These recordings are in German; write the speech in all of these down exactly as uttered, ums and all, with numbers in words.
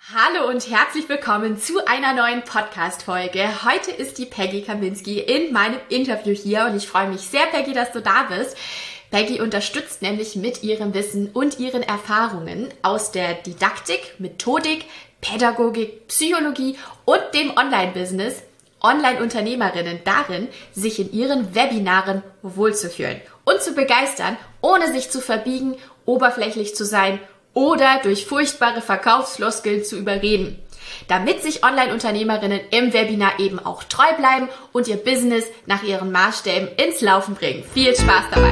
Hallo und herzlich willkommen zu einer neuen Podcast-Folge. Heute ist die Peggy Kaminski in meinem Interview hier und ich freue mich sehr, Peggy, dass du da bist. Peggy unterstützt nämlich mit ihrem Wissen und ihren Erfahrungen aus der Didaktik, Methodik, Pädagogik, Psychologie und dem Online-Business Online-Unternehmerinnen darin, sich in ihren Webinaren wohlzufühlen und zu begeistern, ohne sich zu verbiegen, oberflächlich zu sein oder durch furchtbare Verkaufsfloskeln zu überreden, damit sich Online-Unternehmerinnen im Webinar eben auch treu bleiben und ihr Business nach ihren Maßstäben ins Laufen bringen. Viel Spaß dabei!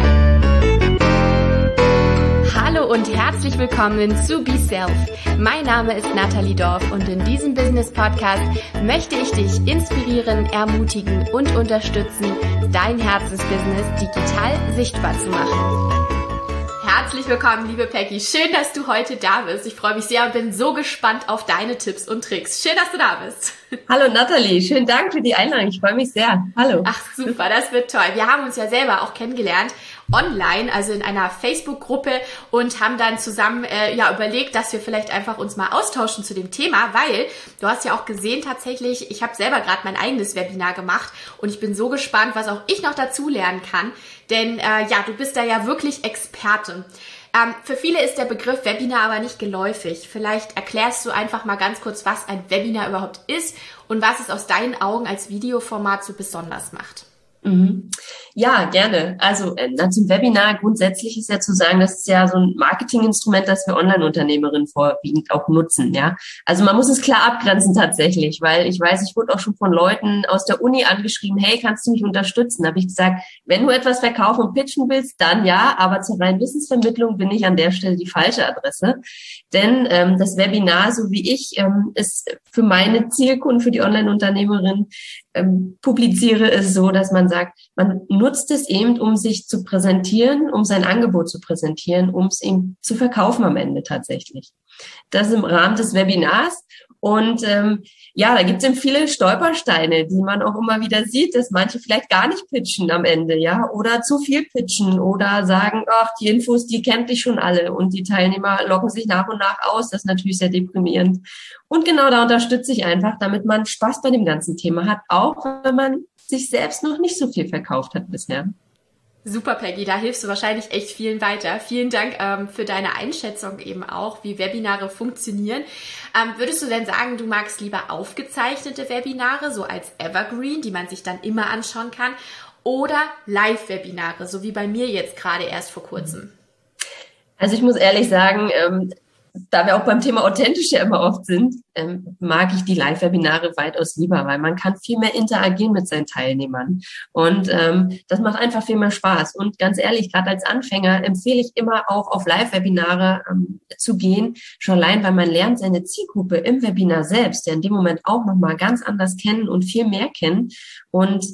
Hallo und herzlich willkommen zu Be Self. Mein Name ist Nathalie Dorf und in diesem Business-Podcast möchte ich dich inspirieren, ermutigen und unterstützen, dein Herzensbusiness digital sichtbar zu machen. Herzlich willkommen, liebe Peggy. Schön, dass du heute da bist. Ich freue mich sehr und bin so gespannt auf deine Tipps und Tricks. Schön, dass du da bist. Hallo Nathalie, schönen Dank für die Einladung. Ich freue mich sehr. Hallo. Ach super, das wird toll. Wir haben uns ja selber auch kennengelernt online, also in einer Facebook-Gruppe und haben dann zusammen äh, ja überlegt, dass wir vielleicht einfach uns mal austauschen zu dem Thema, weil du hast ja auch gesehen tatsächlich, ich habe selber gerade mein eigenes Webinar gemacht und ich bin so gespannt, was auch ich noch dazu lernen kann, denn äh, ja, du bist da ja wirklich Experte. Ähm, für viele ist der Begriff Webinar aber nicht geläufig. Vielleicht erklärst du einfach mal ganz kurz, was ein Webinar überhaupt ist und was es aus deinen Augen als Videoformat so besonders macht. Mhm. Ja, gerne. Also äh, zum Webinar grundsätzlich ist ja zu sagen, das ist ja so ein Marketinginstrument, das wir Online-Unternehmerinnen vorwiegend auch nutzen. Ja, also man muss es klar abgrenzen tatsächlich, weil ich weiß, ich wurde auch schon von Leuten aus der Uni angeschrieben, hey, kannst du mich unterstützen? Da habe ich gesagt, wenn du etwas verkaufen und pitchen willst, dann ja, aber zur reinen Wissensvermittlung bin ich an der Stelle die falsche Adresse. Denn ähm, das Webinar, so wie ich ähm, es für meine Zielkunden, für die Online-Unternehmerin ähm, publiziere, ist so, dass man sagt, man nutzt es eben, um sich zu präsentieren, um sein Angebot zu präsentieren, um es eben zu verkaufen am Ende tatsächlich. Das im Rahmen des Webinars. Und ähm, ja, da gibt es eben viele Stolpersteine, die man auch immer wieder sieht, dass manche vielleicht gar nicht pitchen am Ende, ja, oder zu viel pitchen oder sagen, ach, die Infos, die kennt ich schon alle und die Teilnehmer locken sich nach und nach aus. Das ist natürlich sehr deprimierend. Und genau da unterstütze ich einfach, damit man Spaß bei dem ganzen Thema hat, auch wenn man sich selbst noch nicht so viel verkauft hat bisher. Super, Peggy, da hilfst du wahrscheinlich echt vielen weiter. Vielen Dank ähm, für deine Einschätzung eben auch, wie Webinare funktionieren. Ähm, würdest du denn sagen, du magst lieber aufgezeichnete Webinare, so als Evergreen, die man sich dann immer anschauen kann, oder Live-Webinare, so wie bei mir jetzt gerade erst vor kurzem? Also ich muss ehrlich sagen, ähm, da wir auch beim Thema authentisch ja immer oft sind, ähm, mag ich die Live-Webinare weitaus lieber, weil man kann viel mehr interagieren mit seinen Teilnehmern und ähm, das macht einfach viel mehr Spaß. Und ganz ehrlich, gerade als Anfänger empfehle ich immer auch auf Live-Webinare ähm, zu gehen, schon allein, weil man lernt seine Zielgruppe im Webinar selbst, ja in dem Moment auch nochmal ganz anders kennen und viel mehr kennen. Und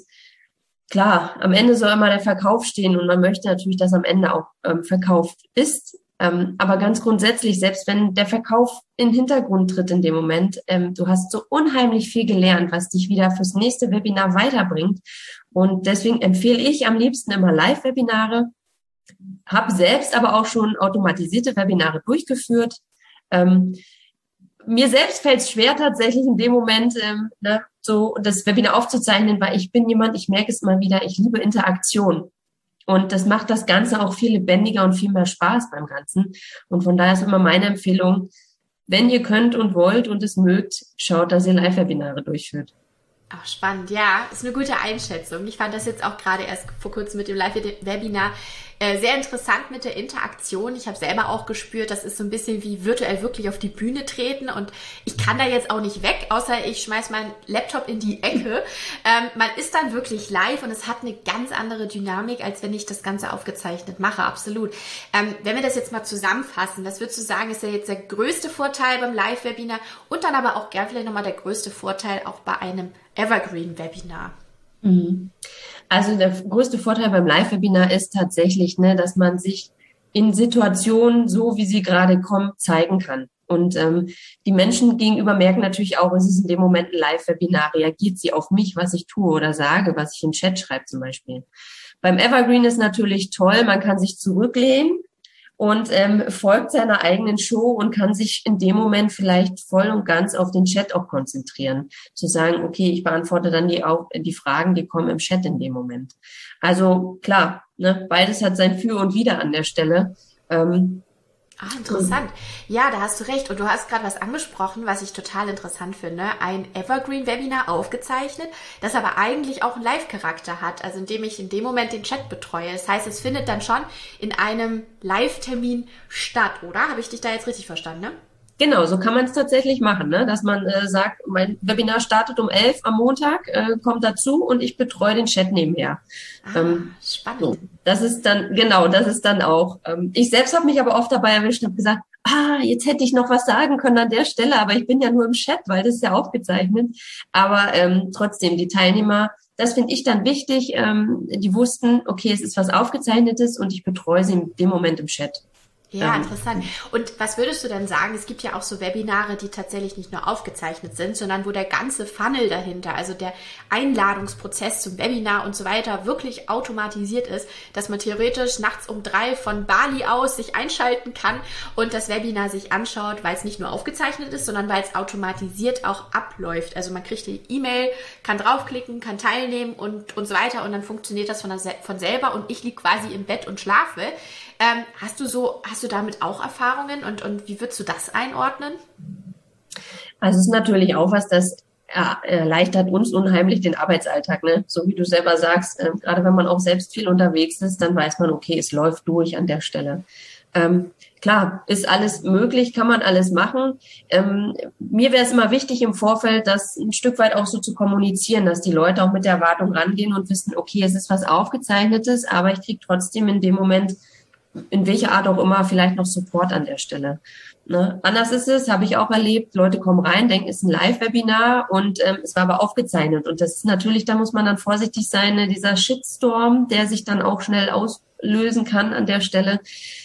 klar, am Ende soll immer der Verkauf stehen und man möchte natürlich, dass am Ende auch ähm, verkauft ist. Ähm, aber ganz grundsätzlich, selbst wenn der Verkauf in den Hintergrund tritt in dem Moment, ähm, du hast so unheimlich viel gelernt, was dich wieder fürs nächste Webinar weiterbringt. Und deswegen empfehle ich am liebsten immer Live-Webinare, habe selbst aber auch schon automatisierte Webinare durchgeführt. Ähm, mir selbst fällt es schwer tatsächlich in dem Moment, ähm, ne, so das Webinar aufzuzeichnen, weil ich bin jemand, ich merke es mal wieder, ich liebe Interaktion. Und das macht das Ganze auch viel lebendiger und viel mehr Spaß beim Ganzen. Und von daher ist immer meine Empfehlung, wenn ihr könnt und wollt und es mögt, schaut, dass ihr Live-Webinare durchführt. Ach, spannend, ja, ist eine gute Einschätzung. Ich fand das jetzt auch gerade erst vor kurzem mit dem Live-Webinar äh, sehr interessant mit der Interaktion. Ich habe selber auch gespürt, das ist so ein bisschen wie virtuell wirklich auf die Bühne treten und ich kann da jetzt auch nicht weg, außer ich schmeiß meinen Laptop in die Ecke. Ähm, man ist dann wirklich live und es hat eine ganz andere Dynamik, als wenn ich das Ganze aufgezeichnet mache, absolut. Ähm, wenn wir das jetzt mal zusammenfassen, was würdest du sagen, ist ja jetzt der größte Vorteil beim Live-Webinar und dann aber auch gern vielleicht nochmal der größte Vorteil auch bei einem Evergreen-Webinar? Also der größte Vorteil beim Live-Webinar ist tatsächlich, ne, dass man sich in Situationen, so wie sie gerade kommen, zeigen kann. Und ähm, die Menschen gegenüber merken natürlich auch, es ist in dem Moment ein Live-Webinar, reagiert sie auf mich, was ich tue oder sage, was ich im Chat schreibe zum Beispiel. Beim Evergreen ist natürlich toll, man kann sich zurücklehnen und ähm, folgt seiner eigenen Show und kann sich in dem Moment vielleicht voll und ganz auf den Chat auch konzentrieren. Zu sagen, okay, ich beantworte dann die, auch, die Fragen, die kommen im Chat in dem Moment. Also klar, ne, beides hat sein Für und Wider an der Stelle. Ähm, Ah, interessant. Ja, da hast du recht. Und du hast gerade was angesprochen, was ich total interessant finde. Ein Evergreen-Webinar aufgezeichnet, das aber eigentlich auch einen Live-Charakter hat, also indem ich in dem Moment den Chat betreue. Das heißt, es findet dann schon in einem Live-Termin statt, oder? Habe ich dich da jetzt richtig verstanden, ne? Genau, so kann man es tatsächlich machen, ne? Dass man äh, sagt, mein Webinar startet um elf am Montag, äh, kommt dazu und ich betreue den Chat nebenher. Ah, Ähm, spannend. so, das ist dann, genau, das ist dann auch. Ähm, ich selbst habe mich aber oft dabei erwischt und habe gesagt, ah, jetzt hätte ich noch was sagen können an der Stelle, aber ich bin ja nur im Chat, weil das ist ja aufgezeichnet. Aber ähm, trotzdem, die Teilnehmer, das finde ich dann wichtig, ähm, die wussten, okay, es ist was Aufgezeichnetes und ich betreue sie in dem Moment im Chat. Ja, interessant. Und was würdest du denn sagen? Es gibt ja auch so Webinare, die tatsächlich nicht nur aufgezeichnet sind, sondern wo der ganze Funnel dahinter, also der Einladungsprozess zum Webinar und so weiter, wirklich automatisiert ist, dass man theoretisch nachts um drei von Bali aus sich einschalten kann und das Webinar sich anschaut, weil es nicht nur aufgezeichnet ist, sondern weil es automatisiert auch abläuft. Also man kriegt die E-Mail, kann draufklicken, kann teilnehmen und, und so weiter und dann funktioniert das von, der, von selber und ich liege quasi im Bett und schlafe. Ähm, hast du so, hast du damit auch Erfahrungen und, und wie würdest du das einordnen? Also es ist natürlich auch was, das erleichtert uns unheimlich den Arbeitsalltag, ne? So wie du selber sagst, äh, gerade wenn man auch selbst viel unterwegs ist, dann weiß man, okay, es läuft durch an der Stelle. Ähm, klar, ist alles möglich, kann man alles machen. Ähm, mir wäre es immer wichtig im Vorfeld, das ein Stück weit auch so zu kommunizieren, dass die Leute auch mit der Erwartung rangehen und wissen, okay, es ist was Aufgezeichnetes, aber ich kriege trotzdem in dem Moment in welcher Art auch immer vielleicht noch Support an der Stelle. Ne? Anders ist es, habe ich auch erlebt, Leute kommen rein, denken, es ist ein Live-Webinar und ähm, es war aber aufgezeichnet. Und das ist natürlich, da muss man dann vorsichtig sein, ne? Dieser Shitstorm, der sich dann auch schnell auslösen kann an der Stelle.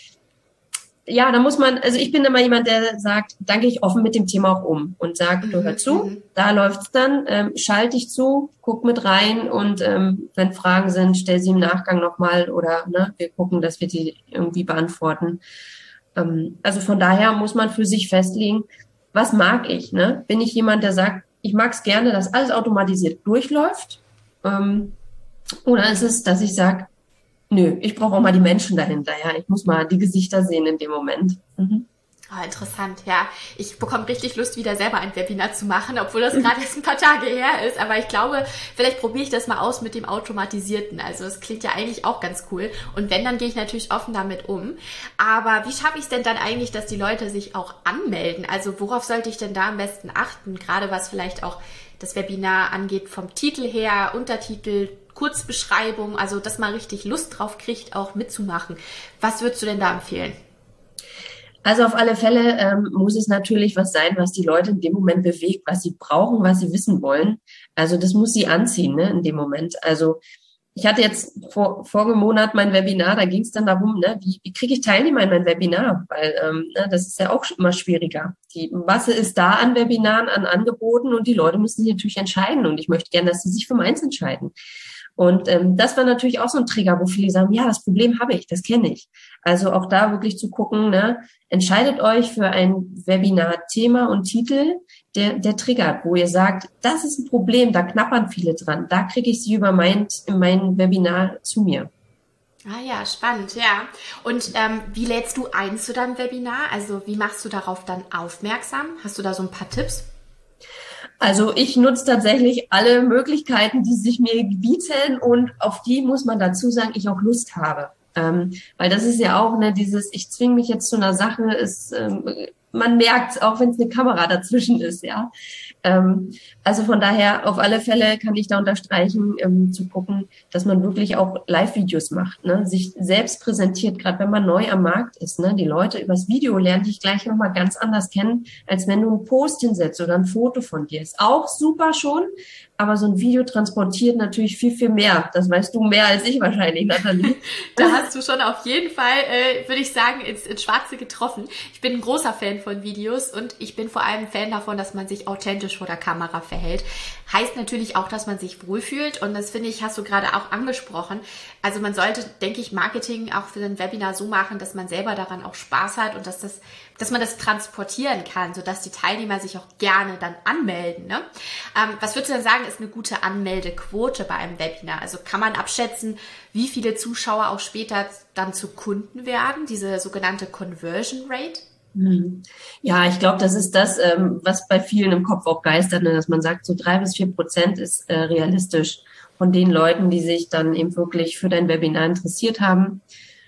Ja, da muss man, also ich bin immer jemand, der sagt, dann gehe ich offen mit dem Thema auch um und sage, du hör zu, mhm. da läuft's dann, ähm, schalte dich zu, guck mit rein und ähm, wenn Fragen sind, stell sie im Nachgang nochmal oder ne, wir gucken, dass wir die irgendwie beantworten. Ähm, also von daher muss man für sich festlegen, was mag ich? Ne? Bin ich jemand, der sagt, ich mag es gerne, dass alles automatisiert durchläuft? Ähm, oder ist es, dass ich sage, nö, ich brauche auch mal die Menschen dahinter, ja. Ich muss mal die Gesichter sehen in dem Moment. Mhm. Oh, interessant, ja. Ich bekomme richtig Lust, wieder selber ein Webinar zu machen, obwohl das gerade erst ein paar Tage her ist. Aber ich glaube, vielleicht probiere ich das mal aus mit dem Automatisierten. Also das klingt ja eigentlich auch ganz cool. Und wenn, dann gehe ich natürlich offen damit um. Aber wie schaffe ich es denn dann eigentlich, dass die Leute sich auch anmelden? Also worauf sollte ich denn da am besten achten? Gerade was vielleicht auch das Webinar angeht, vom Titel her, Untertitel, Kurzbeschreibung, also dass man richtig Lust drauf kriegt, auch mitzumachen. Was würdest du denn da empfehlen? Also auf alle Fälle ähm, muss es natürlich was sein, was die Leute in dem Moment bewegt, was sie brauchen, was sie wissen wollen. Also das muss sie anziehen, ne, in dem Moment. Also ich hatte jetzt vor vorigen Monat mein Webinar, da ging es dann darum, ne, wie, wie kriege ich Teilnehmer in mein Webinar? Weil ähm, ne, das ist ja auch immer schwieriger. Die Masse ist da an Webinaren, an Angeboten und die Leute müssen sich natürlich entscheiden. Und ich möchte gerne, dass sie sich für meins entscheiden. Und ähm, das war natürlich auch so ein Trigger, wo viele sagen, ja, das Problem habe ich, das kenne ich. Also auch da wirklich zu gucken, ne, entscheidet euch für ein Webinar-Thema und Titel, der, der triggert, wo ihr sagt, das ist ein Problem, da knappern viele dran, da kriege ich sie über mein, mein Webinar zu mir. Ah ja, spannend, ja. Und ähm, wie lädst du ein zu deinem Webinar? Also wie machst du darauf dann aufmerksam? Hast du da so ein paar Tipps? Also ich nutze tatsächlich alle Möglichkeiten, die sich mir bieten und auf die muss man dazu sagen, ich auch Lust habe. Ähm, weil das ist ja auch ne, dieses, ich zwinge mich jetzt zu einer Sache, ist, ähm, man merkt, auch wenn es eine Kamera dazwischen ist, ja. Ähm, also von daher, auf alle Fälle kann ich da unterstreichen, ähm, zu gucken, dass man wirklich auch Live-Videos macht, ne? Sich selbst präsentiert, gerade wenn man neu am Markt ist. Ne? Die Leute übers Video lernen dich gleich nochmal ganz anders kennen, als wenn du einen Post hinsetzt oder ein Foto von dir. Ist auch super schon, aber so ein Video transportiert natürlich viel, viel mehr. Das weißt du mehr als ich wahrscheinlich, Nathalie. Da hast du schon auf jeden Fall, äh, würde ich sagen, ins, ins Schwarze getroffen. Ich bin ein großer Fan von von Videos und ich bin vor allem Fan davon, dass man sich authentisch vor der Kamera verhält. Heißt natürlich auch, dass man sich wohlfühlt und das finde ich, hast du gerade auch angesprochen. Also man sollte, denke ich, Marketing auch für ein Webinar so machen, dass man selber daran auch Spaß hat und dass das, dass man das transportieren kann, sodass die Teilnehmer sich auch gerne dann anmelden. Ne? Ähm, was würdest du denn sagen, ist eine gute Anmeldequote bei einem Webinar? Also kann man abschätzen, wie viele Zuschauer auch später dann zu Kunden werden, diese sogenannte Conversion Rate? Ja, ich glaube, das ist das, ähm, was bei vielen im Kopf auch geistert, ne? Dass man sagt, so drei bis vier Prozent ist äh, realistisch von den Leuten, die sich dann eben wirklich für dein Webinar interessiert haben.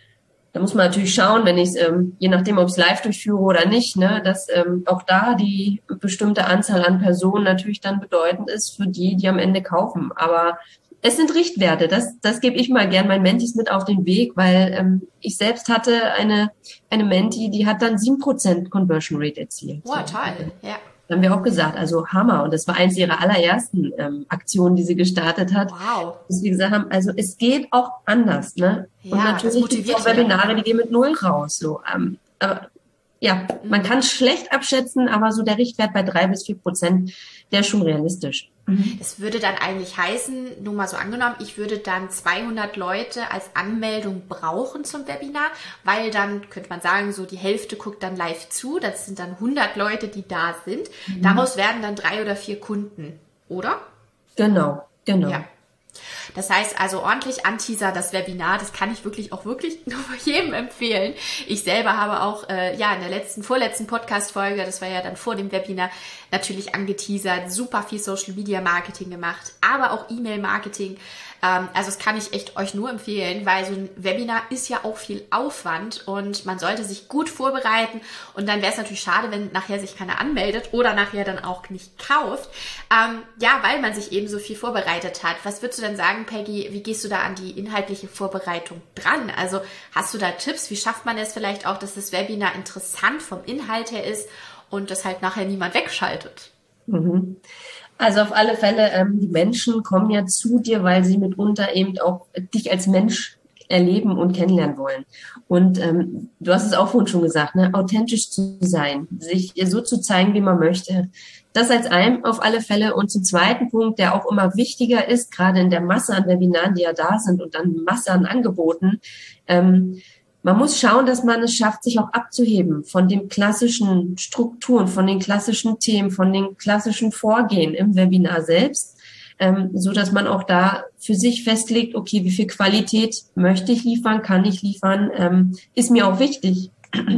Da muss man natürlich schauen, wenn ich es, ähm, je nachdem, ob ich es live durchführe oder nicht, ne, dass ähm, auch da die bestimmte Anzahl an Personen natürlich dann bedeutend ist für die, die am Ende kaufen. Aber es sind Richtwerte, das, das gebe ich mal gern meinen Mentis mit auf den Weg, weil ähm, ich selbst hatte eine, eine Menti, die hat dann sieben Prozent Conversion Rate erzielt. Wow, toll, ja. Da haben wir auch gesagt, also Hammer. Und das war eins ihrer allerersten ähm, Aktionen, die sie gestartet hat. Wow. Dass wir gesagt haben, also es geht auch anders. Ne? Ja, und natürlich gibt es auch Webinare, die gehen mit null raus. So, ähm, aber ja, mhm. man kann es schlecht abschätzen, aber so der Richtwert bei drei bis vier Prozent, der ist schon realistisch. Das würde dann eigentlich heißen, nur mal so angenommen, ich würde dann zweihundert Leute als Anmeldung brauchen zum Webinar, weil dann, könnte man sagen, so die Hälfte guckt dann live zu, das sind dann hundert Leute, die da sind. Mhm. Daraus werden dann drei oder vier Kunden, oder? Genau, genau. Ja. Das heißt also ordentlich anteaser das Webinar, das kann ich wirklich auch wirklich nur jedem empfehlen. Ich selber habe auch äh, ja in der letzten, vorletzten Podcast-Folge, das war ja dann vor dem Webinar, natürlich angeteasert, super viel Social Media Marketing gemacht, aber auch E-Mail Marketing. Ähm, also das kann ich echt euch nur empfehlen, weil so ein Webinar ist ja auch viel Aufwand und man sollte sich gut vorbereiten und dann wäre es natürlich schade, wenn nachher sich keiner anmeldet oder nachher dann auch nicht kauft. Ähm, ja, weil man sich eben so viel vorbereitet hat. Was würdest du denn sagen, Peggy, wie gehst du da an die inhaltliche Vorbereitung dran? Also hast du da Tipps? Wie schafft man es vielleicht auch, dass das Webinar interessant vom Inhalt her ist und das halt nachher niemand wegschaltet? Mhm. Also auf alle Fälle, ähm, die Menschen kommen ja zu dir, weil sie mitunter eben auch dich als Mensch erleben und kennenlernen wollen. Und ähm, du hast es auch vorhin schon gesagt, ne, authentisch zu sein, sich so zu zeigen, wie man möchte. Das als einem auf alle Fälle. Und zum zweiten Punkt, der auch immer wichtiger ist, gerade in der Masse an Webinaren, die ja da sind und dann Masse an Angeboten, ähm, man muss schauen, dass man es schafft, sich auch abzuheben von den klassischen Strukturen, von den klassischen Themen, von den klassischen Vorgehen im Webinar selbst, ähm, so dass man auch da für sich festlegt, okay, wie viel Qualität möchte ich liefern, kann ich liefern, ähm, ist mir auch wichtig.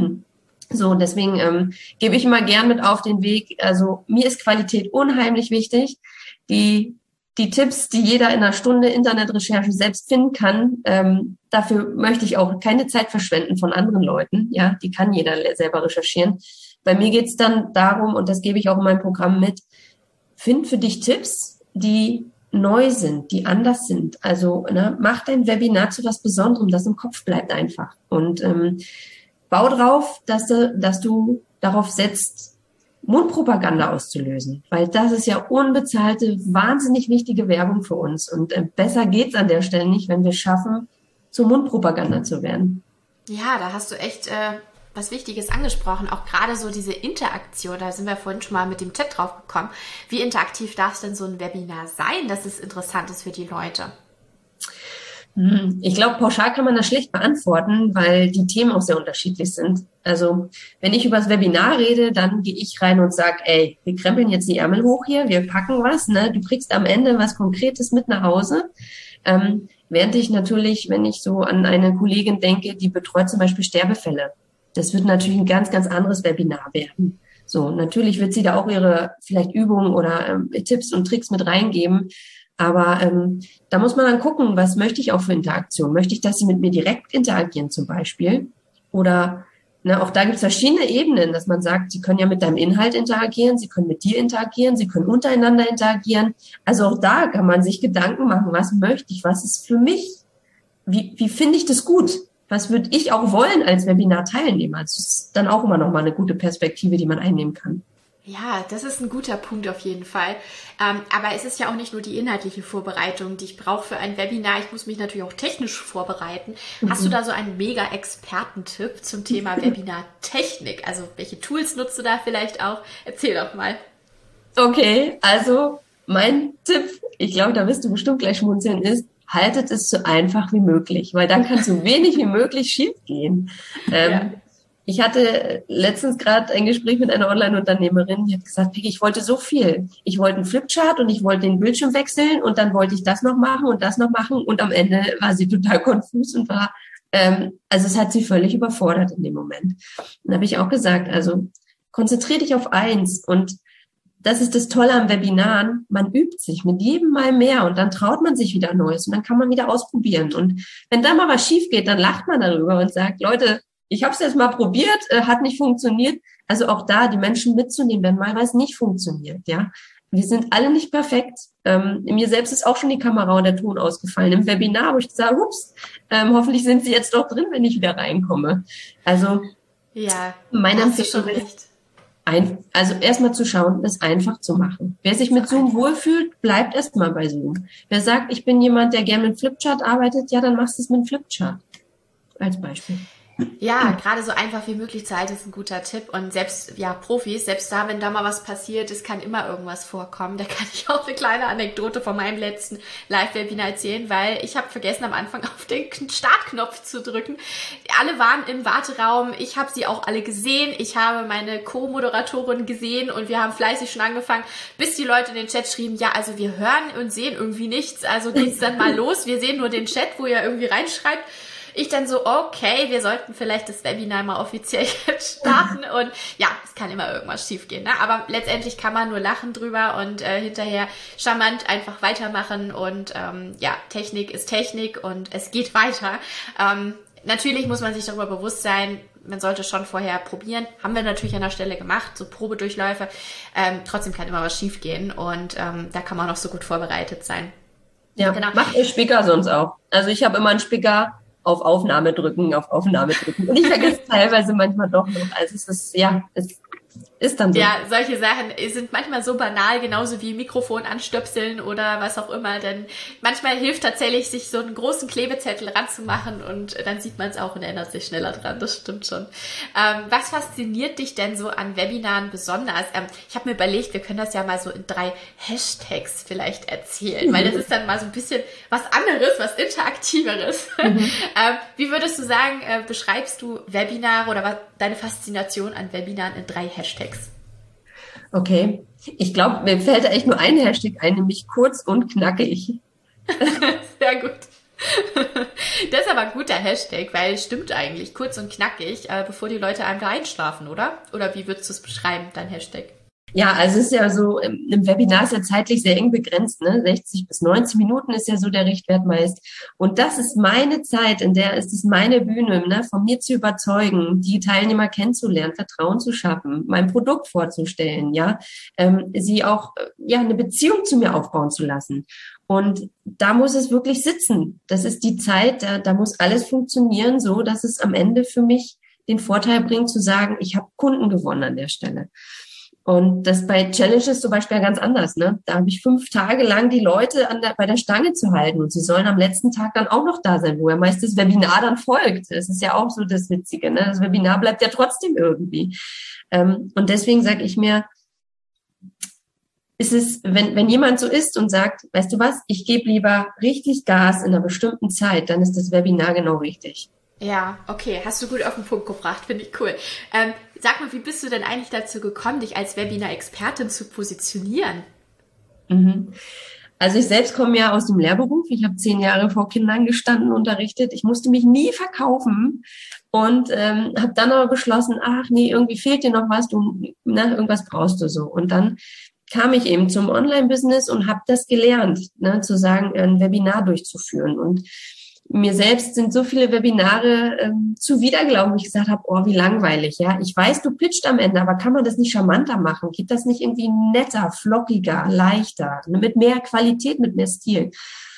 So, deswegen ähm, gebe ich immer gern mit auf den Weg. Also mir ist Qualität unheimlich wichtig. Die Die Tipps, die jeder in einer Stunde Internetrecherche selbst finden kann, ähm, dafür möchte ich auch keine Zeit verschwenden von anderen Leuten. Ja, die kann jeder selber recherchieren. Bei mir geht's dann darum, und das gebe ich auch in meinem Programm mit, find für dich Tipps, die neu sind, die anders sind. Also ne, mach dein Webinar zu was Besonderem, das im Kopf bleibt einfach. Und ähm, bau drauf, dass du, dass du darauf setzt, Mundpropaganda auszulösen, weil das ist ja unbezahlte, wahnsinnig wichtige Werbung für uns. Und äh, besser geht's an der Stelle nicht, wenn wir schaffen, zur Mundpropaganda zu werden. Ja, da hast du echt äh, was Wichtiges angesprochen. Auch gerade so diese Interaktion, da sind wir vorhin schon mal mit dem Chat drauf gekommen. Wie interaktiv darf es denn so ein Webinar sein, dass es interessant ist für die Leute? Ich glaube, pauschal kann man das schlecht beantworten, weil die Themen auch sehr unterschiedlich sind. Also wenn ich über das Webinar rede, dann gehe ich rein und sage, ey, wir krempeln jetzt die Ärmel hoch hier, wir packen was, ne? Du kriegst am Ende was Konkretes mit nach Hause. Ähm, während ich natürlich, wenn ich so an eine Kollegin denke, die betreut zum Beispiel Sterbefälle, das wird natürlich ein ganz, ganz anderes Webinar werden. So, natürlich wird sie da auch ihre vielleicht Übungen oder ähm, Tipps und Tricks mit reingeben. Aber ähm, da muss man dann gucken, was möchte ich auch für Interaktion? Möchte ich, dass sie mit mir direkt interagieren zum Beispiel? Oder ne, auch da gibt es verschiedene Ebenen, dass man sagt, sie können ja mit deinem Inhalt interagieren, sie können mit dir interagieren, sie können untereinander interagieren. Also auch da kann man sich Gedanken machen, was möchte ich, was ist für mich? Wie, wie finde ich das gut? Was würde ich auch wollen als Webinar-Teilnehmer? Das ist dann auch immer noch mal eine gute Perspektive, die man einnehmen kann. Ja, das ist ein guter Punkt auf jeden Fall. Ähm, aber es ist ja auch nicht nur die inhaltliche Vorbereitung, die ich brauche für ein Webinar. Ich muss mich natürlich auch technisch vorbereiten. Hast du Mhm. da so einen mega Expertentipp zum Thema Webinar-Technik? Also welche Tools nutzt du da vielleicht auch? Erzähl doch mal. Okay, also mein Tipp, ich glaube, da wirst du bestimmt gleich schmunzeln, ist, haltet es so einfach wie möglich, weil dann kann so wenig wie möglich schiefgehen. Ja. Ähm, ich hatte letztens gerade ein Gespräch mit einer Online-Unternehmerin, die hat gesagt, Peggy, ich wollte so viel. Ich wollte einen Flipchart und ich wollte den Bildschirm wechseln und dann wollte ich das noch machen und das noch machen und am Ende war sie total konfus und war, ähm, also es hat sie völlig überfordert in dem Moment. Dann habe ich auch gesagt, also konzentrier dich auf eins und das ist das Tolle am Webinaren, man übt sich mit jedem Mal mehr und dann traut man sich wieder Neues und dann kann man wieder ausprobieren. Und wenn da mal was schief geht, dann lacht man darüber und sagt, Leute, ich habe es jetzt mal probiert, äh, hat nicht funktioniert. Also auch da die Menschen mitzunehmen, wenn mal was nicht funktioniert. Ja, wir sind alle nicht perfekt. Ähm, mir selbst ist auch schon die Kamera und der Ton ausgefallen. Im Webinar, wo ich gesagt, ups, ähm, hoffentlich sind sie jetzt doch drin, wenn ich wieder reinkomme. Also Ja, da meine hast du schon Empfehlung ist, recht. ein, also erstmal zu schauen, das einfach zu machen. Wer sich So mit Zoom einfach. wohlfühlt, bleibt erstmal bei Zoom. Wer sagt, ich bin jemand, der gerne mit Flipchart arbeitet, ja, dann machst du es mit Flipchart. Als Beispiel. Ja, gerade so einfach wie möglich zu halten ist ein guter Tipp. Und selbst, ja, Profis, selbst da, wenn da mal was passiert, es kann immer irgendwas vorkommen. Da kann ich auch eine kleine Anekdote von meinem letzten Live-Webinar erzählen, weil ich habe vergessen, am Anfang auf den Startknopf zu drücken. Alle waren im Warteraum. Ich habe sie auch alle gesehen. Ich habe meine Co-Moderatorin gesehen und wir haben fleißig schon angefangen, bis die Leute in den Chat schrieben, ja, also wir hören und sehen irgendwie nichts. Also geht's dann mal los. Wir sehen nur den Chat, wo ihr irgendwie reinschreibt. Ich dann so, okay, wir sollten vielleicht das Webinar mal offiziell jetzt starten und ja, es kann immer irgendwas schiefgehen, ne? Aber letztendlich kann man nur lachen drüber und äh, hinterher charmant einfach weitermachen und ähm, ja, Technik ist Technik und es geht weiter. Ähm, natürlich muss man sich darüber bewusst sein, man sollte schon vorher probieren. Haben wir natürlich an der Stelle gemacht, so Probedurchläufe. Ähm, trotzdem kann immer was schiefgehen und ähm, da kann man auch so gut vorbereitet sein. Ja, Genau. macht ihr Spicker sonst auch. Also ich habe immer einen Spicker auf Aufnahme drücken, auf Aufnahme drücken. Und ich vergesse teilweise manchmal doch noch. Also es ist, ja, es ist dann so. Ja, solche Sachen sind manchmal so banal, genauso wie Mikrofon anstöpseln oder was auch immer. Denn manchmal hilft tatsächlich, sich so einen großen Klebezettel ranzumachen und dann sieht man es auch und erinnert sich schneller dran. Das stimmt schon. Ähm, was fasziniert dich denn so an Webinaren besonders? Ähm, ich habe mir überlegt, wir können das ja mal so in drei Hashtags vielleicht erzählen, weil das ist dann mal so ein bisschen was anderes, was Interaktiveres. Mhm. ähm, wie würdest du sagen, äh, beschreibst du Webinare oder was, deine Faszination an Webinaren in drei Hashtags? Okay. Ich glaube, mir fällt da echt nur ein Hashtag ein, nämlich kurz und knackig. Sehr gut. Das ist aber ein guter Hashtag, weil es stimmt eigentlich, kurz und knackig, äh, bevor die Leute einfach einschlafen, oder? Oder wie würdest du es beschreiben, dein Hashtag? Ja, also es ist ja so, im Webinar ist ja zeitlich sehr eng begrenzt, ne? sechzig bis neunzig Minuten ist ja so der Richtwert meist. Und das ist meine Zeit, in der ist es meine Bühne, ne? Von mir zu überzeugen, die Teilnehmer kennenzulernen, Vertrauen zu schaffen, mein Produkt vorzustellen, ja, ähm, sie auch, ja, eine Beziehung zu mir aufbauen zu lassen. Und da muss es wirklich sitzen. Das ist die Zeit, da, da muss alles funktionieren, so dass es am Ende für mich den Vorteil bringt, zu sagen, ich habe Kunden gewonnen an der Stelle. Und das bei Challenges zum Beispiel ganz anders, ne? Da habe ich fünf Tage lang die Leute an der, bei der Stange zu halten und sie sollen am letzten Tag dann auch noch da sein, wo ja meist das Webinar dann folgt. Das ist ja auch so das Witzige, ne? Das Webinar bleibt ja trotzdem irgendwie. Ähm, und deswegen sage ich mir, ist es, wenn, wenn jemand so ist und sagt, weißt du was, ich gebe lieber richtig Gas in einer bestimmten Zeit, dann ist das Webinar genau richtig. Ja, okay, hast du gut auf den Punkt gebracht, finde ich cool. Ähm, sag mal, wie bist du denn eigentlich dazu gekommen, dich als Webinar-Expertin zu positionieren? Mhm. Also ich selbst komme ja aus dem Lehrberuf. Ich habe zehn Jahre vor Kindern gestanden, unterrichtet. Ich musste mich nie verkaufen und ähm, habe dann aber beschlossen, ach nee, irgendwie fehlt dir noch was, du, ne, irgendwas brauchst du so. Und dann kam ich eben zum Online-Business und habe das gelernt, ne, zu sagen, ein Webinar durchzuführen. Und mir selbst sind so viele Webinare ähm, zuwidergelaufen, wo ich gesagt habe, oh, wie langweilig, ja. Ich weiß, du pitcht am Ende, aber kann man das nicht charmanter machen? Geht das nicht irgendwie netter, flockiger, leichter, mit mehr Qualität, mit mehr Stil?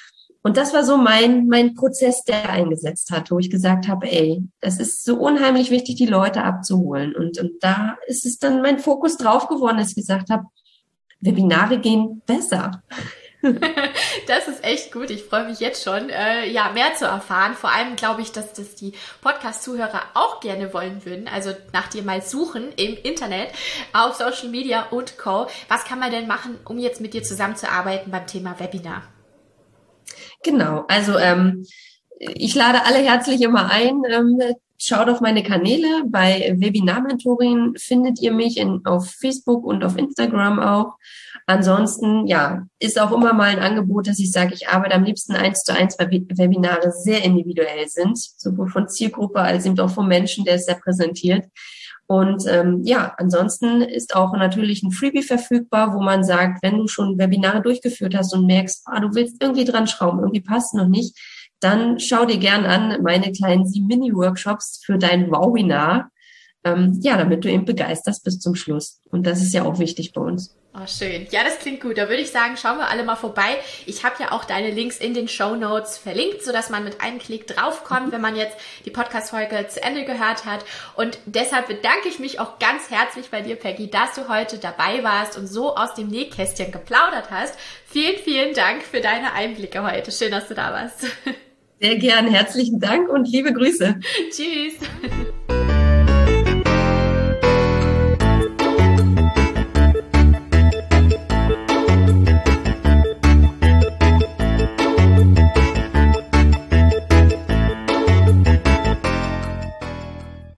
Und das war so mein, mein Prozess, der eingesetzt hat, wo ich gesagt habe, ey, das ist so unheimlich wichtig, die Leute abzuholen. Und, und da ist es dann mein Fokus drauf geworden, dass ich gesagt habe, Webinare gehen besser. Das ist echt gut. Ich freue mich jetzt schon, äh, ja, mehr zu erfahren. Vor allem glaube ich, dass das die Podcast-Zuhörer auch gerne wollen würden. Also nach dir mal suchen im Internet, auf Social Media und Co. Was kann man denn machen, um jetzt mit dir zusammenzuarbeiten beim Thema Webinar? Genau. Also ähm, ich lade alle herzlich immer ein. Ähm, schaut auf meine Kanäle. Bei Webinar-Mentorin findet ihr mich in, auf Facebook und auf Instagram auch. Ansonsten, ja, ist auch immer mal ein Angebot, dass ich sage, ich arbeite am liebsten eins zu eins, weil Webinare sehr individuell sind, sowohl von Zielgruppe als eben auch vom Menschen, der es repräsentiert. Und ähm, ja, ansonsten ist auch natürlich ein Freebie verfügbar, wo man sagt, wenn du schon Webinare durchgeführt hast und merkst, ah, du willst irgendwie dran schrauben, irgendwie passt noch nicht, dann schau dir gern an meine kleinen sieben Mini-Workshops für dein Webinar. Ähm, ja, damit du eben begeisterst bis zum Schluss. Und das ist ja auch wichtig bei uns. Oh, schön. Ja, das klingt gut. Da würde ich sagen, schauen wir alle mal vorbei. Ich habe ja auch deine Links in den Shownotes verlinkt, sodass man mit einem Klick draufkommt, wenn man jetzt die Podcast-Folge zu Ende gehört hat. Und deshalb bedanke ich mich auch ganz herzlich bei dir, Peggy, dass du heute dabei warst und so aus dem Nähkästchen geplaudert hast. Vielen, vielen Dank für deine Einblicke heute. Schön, dass du da warst. Sehr gern. Herzlichen Dank und liebe Grüße. Tschüss.